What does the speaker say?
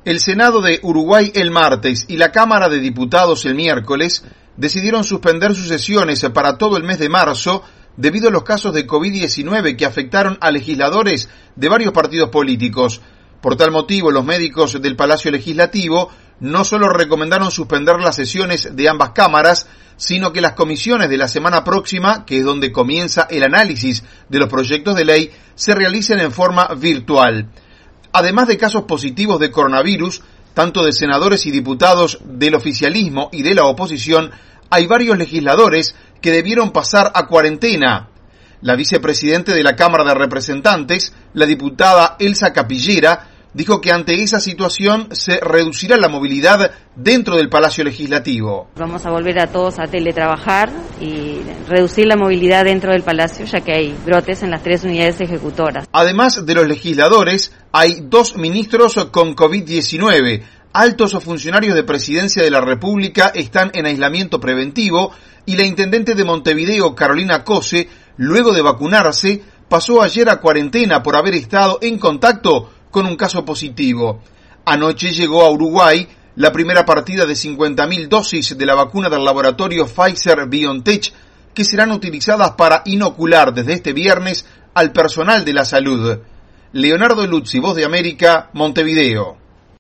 El Senado de Uruguay el martes y la Cámara de Diputados el miércoles decidieron suspender sus sesiones para todo el mes de marzo debido a los casos de COVID-19 que afectaron a legisladores de varios partidos políticos. Por tal motivo, los médicos del Palacio Legislativo no solo recomendaron suspender las sesiones de ambas cámaras, sino que las comisiones de la semana próxima, que es donde comienza el análisis de los proyectos de ley, se realicen en forma virtual. Además de casos positivos de coronavirus, tanto de senadores y diputados del oficialismo y de la oposición, hay varios legisladores que debieron pasar a cuarentena. La vicepresidenta de la Cámara de Representantes, la diputada Elsa Capillera, dijo que ante esa situación se reducirá la movilidad dentro del Palacio Legislativo. Vamos a volver a todos a teletrabajar y reducir la movilidad dentro del Palacio, ya que hay brotes en las 3 unidades ejecutoras. Además de los legisladores, hay 2 ministros con COVID-19. Altos funcionarios de Presidencia de la República están en aislamiento preventivo y la intendente de Montevideo, Carolina Cose, luego de vacunarse, pasó ayer a cuarentena por haber estado en contacto con un caso positivo. Anoche llegó a Uruguay la primera partida de 50.000 dosis de la vacuna del laboratorio Pfizer-BioNTech, que serán utilizadas para inocular desde este viernes al personal de la salud. Leonardo Luzzi, Voz de América, Montevideo.